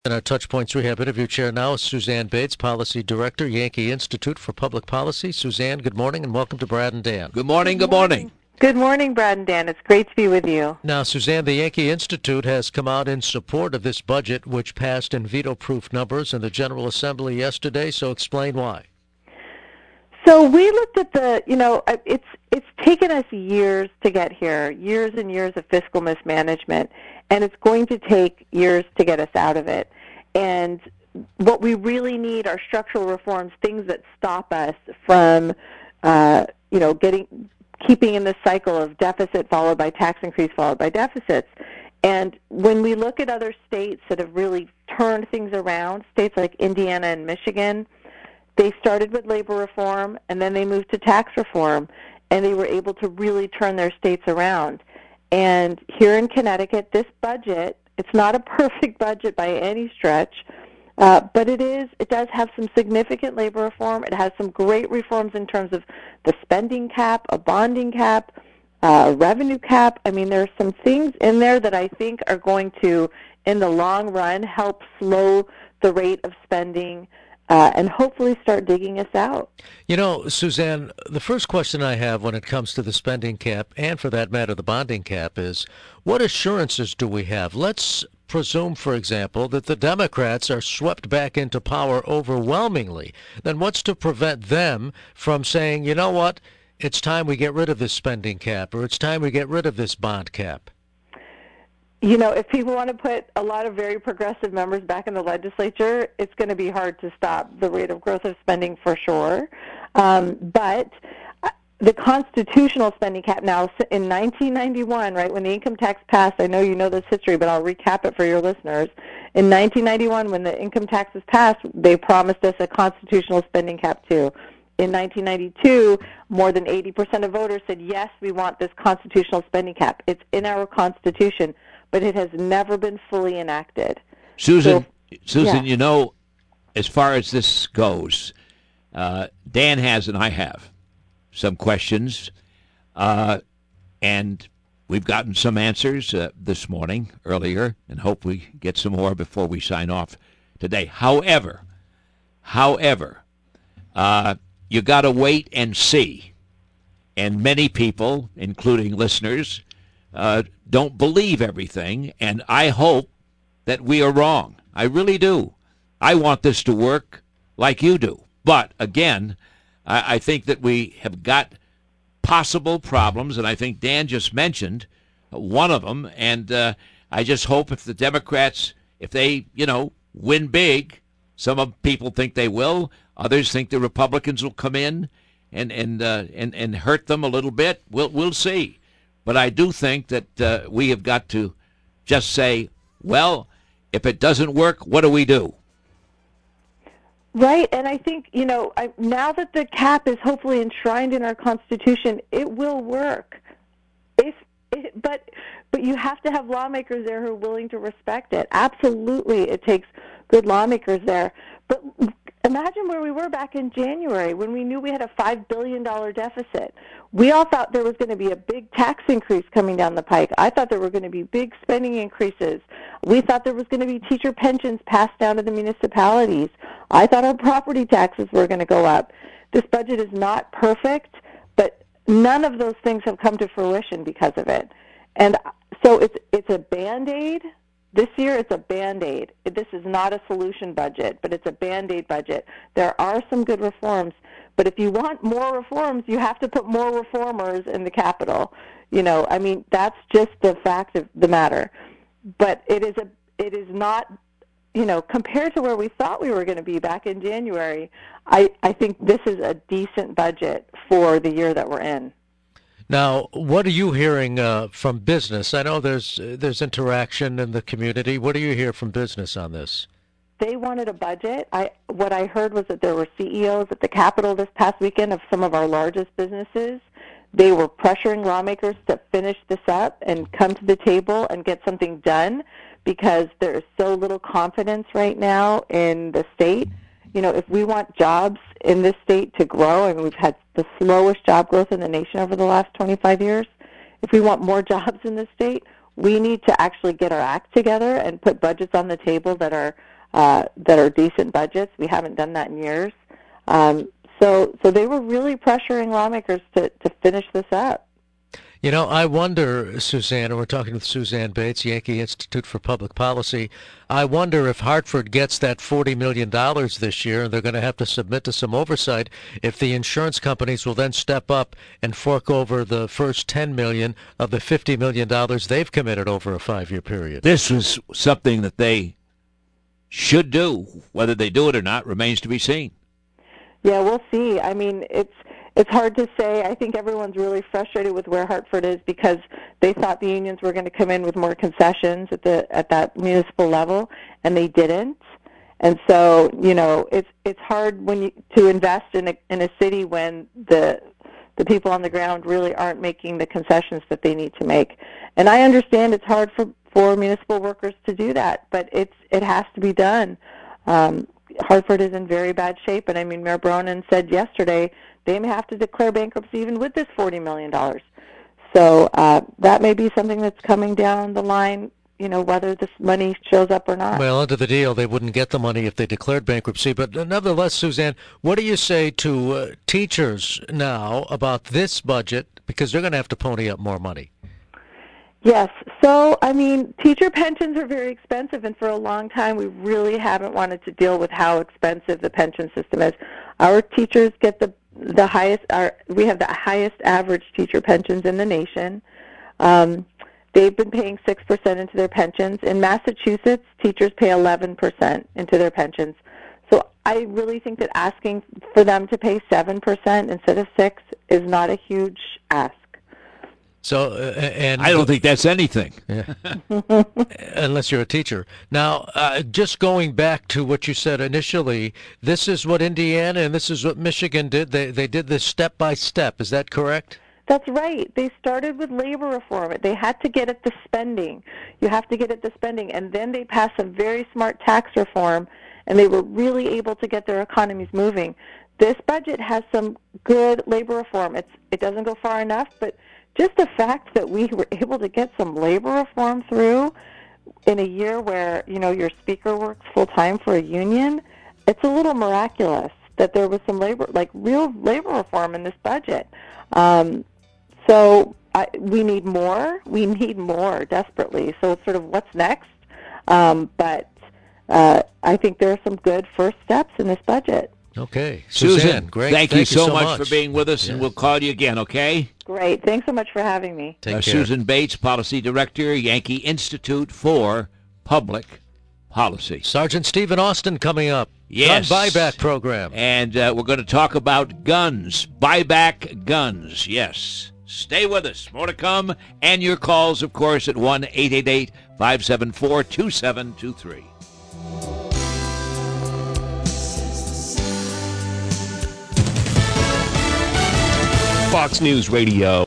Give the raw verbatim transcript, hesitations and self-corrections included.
And our Touchpoints Rehab interview chair now is Suzanne Bates, Policy Director, Yankee Institute for Public Policy. Suzanne, good morning and welcome to Brad and Dan. Good morning, good morning. Good morning, Brad and Dan. It's great to be with you. Now, Suzanne, the Yankee Institute has come out in support of this budget, which passed in veto-proof numbers in the General Assembly yesterday, so explain why. So we looked at the, you know, it's it's taken us years to get here, years and years of fiscal mismanagement, and it's going to take years to get us out of it. And what we really need are structural reforms, things that stop us from, uh, you know, getting keeping in this cycle of deficit followed by tax increase followed by deficits. And when we look at other states that have really turned things around, states like Indiana and Michigan, they started with labor reform, and then they moved to tax reform, and they were able to really turn their states around. And here in Connecticut, this budget, it's not a perfect budget by any stretch, uh, but it is. It does have some significant labor reform. It has some great reforms in terms of the spending cap, a bonding cap, uh, a revenue cap. I mean, there are some things in there that I think are going to, in the long run, help slow the rate of spending, Uh, and hopefully start digging us out. You know, Suzanne, the first question I have when it comes to the spending cap, and for that matter the bonding cap, is what assurances do we have? Let's presume, for example, that the Democrats are swept back into power overwhelmingly. Then what's to prevent them from saying, you know what, it's time we get rid of this spending cap, or it's time we get rid of this bond cap? You know, if people want to put a lot of very progressive members back in the legislature, it's going to be hard to stop the rate of growth of spending for sure. Um, but the constitutional spending cap now, in nineteen ninety-one, right, when the income tax passed, I know you know this history, but I'll recap it for your listeners. In nineteen ninety-one, when the income tax was passed, they promised us a constitutional spending cap too. In nineteen ninety-two, more than eighty percent of voters said, yes, we want this constitutional spending cap. It's in our Constitution, but it has never been fully enacted. Susan, so, Susan, yeah. you know, as far as this goes, uh, Dan has and I have some questions, uh, and we've gotten some answers uh, this morning, earlier, and hope we get some more before we sign off today. However, however, uh, you got to wait and see, and many people, including listeners, Uh, don't believe everything, and I hope that we are wrong. I really do. I want this to work like you do. But, again, I, I think that we have got possible problems, and I think Dan just mentioned one of them, and uh, I just hope if the Democrats, if they, you know, win big, some of people think they will, others think the Republicans will come in and, and, uh, and, and hurt them a little bit. We'll, we'll see. But I do think that uh, we have got to just say, well, if it doesn't work, what do we do? Right, and I think, you know, I, now that the cap is hopefully enshrined in our Constitution, it will work. If, it, but, but you have to have lawmakers there who are willing to respect it. Absolutely, it takes good lawmakers there. But imagine where we were back in January when we knew we had a five billion dollars deficit. We all thought there was going to be a big tax increase coming down the pike. I thought there were going to be big spending increases. We thought there was going to be teacher pensions passed down to the municipalities. I thought our property taxes were going to go up. This budget is not perfect, but none of those things have come to fruition because of it. And so it's it's a Band-Aid. This year, it's a Band-Aid. This is not a solution budget, but it's a Band-Aid budget. There are some good reforms, but if you want more reforms, you have to put more reformers in the Capitol. You know, I mean, that's just the fact of the matter. But it is a, it is not, you know, compared to where we thought we were going to be back in January, I, I think this is a decent budget for the year that we're in. Now, what are you hearing uh, from business? I know there's there's interaction in the community. What do you hear from business on this? They wanted a budget. I what I heard was that there were C E Os at the Capitol this past weekend of some of our largest businesses. They were pressuring lawmakers to finish this up and come to the table and get something done because there is so little confidence right now in the state. You know, if we want jobs in this state to grow, I mean, we've had the slowest job growth in the nation over the last twenty-five years. If we want more jobs in this state, we need to actually get our act together and put budgets on the table that are uh, that are decent budgets. We haven't done that in years. Um, so, so they were really pressuring lawmakers to, to finish this up. You know, I wonder, Suzanne, and we're talking with Suzanne Bates, Yankee Institute for Public Policy, I wonder if Hartford gets that forty million dollars this year, and they're going to have to submit to some oversight, if the insurance companies will then step up and fork over the first ten million dollars of the fifty million dollars they've committed over a five-year period. This was something that they should do. Whether they do it or not remains to be seen. Yeah, we'll see. I mean, it's it's hard to say. I think everyone's really frustrated with where Hartford is because they thought the unions were going to come in with more concessions at the at that municipal level, and they didn't. And so, you know, it's it's hard when you to invest in a in a city when the the people on the ground really aren't making the concessions that they need to make. And I understand it's hard for for municipal workers to do that, but it's it has to be done. Um, Hartford is in very bad shape, and I mean, Mayor Bronin said yesterday they may have to declare bankruptcy even with this forty million dollars. So uh, that may be something that's coming down the line, you know, whether this money shows up or not. Well, under the deal, they wouldn't get the money if they declared bankruptcy. But nevertheless, Suzanne, what do you say to uh, teachers now about this budget? Because they're going to have to pony up more money. Yes. So, I mean, teacher pensions are very expensive, and for a long time we really haven't wanted to deal with how expensive the pension system is. Our teachers get the the highest, our, we have the highest average teacher pensions in the nation. Um, they've been paying six percent into their pensions. In Massachusetts, teachers pay eleven percent into their pensions. So I really think that asking for them to pay seven percent instead of six is not a huge ask. So, uh, and I don't think that's anything. Yeah. Unless you're a teacher. Now, uh, just going back to what you said initially, this is what Indiana and this is what Michigan did. They they did this step by step. Is that correct? That's right. They started with labor reform. They had to get at the spending. You have to get at the spending. And then they passed some very smart tax reform, and they were really able to get their economies moving. This budget has some good labor reform. It's It doesn't go far enough, but just the fact that we were able to get some labor reform through in a year where, you know, your speaker works full-time for a union, it's a little miraculous that there was some labor, like real labor reform in this budget. Um, so I, we need more. We need more desperately. So it's sort of what's next. Um, but uh, I think there are some good first steps in this budget. Okay. Susan, Suzanne, great. thank, thank you so, so much, much for being with us, yeah. and we'll call you again, okay? Great. Thanks so much for having me. Take uh, care. Susan Bates, Policy Director, Yankee Institute for Public Policy. Sergeant Stephen Austin coming up. Yes. Gun buyback program. And uh, we're going to talk about guns, buyback guns, yes. Stay with us. More to come. And your calls, of course, at one eight eight eight, five seven four, two seven two three. Fox News Radio.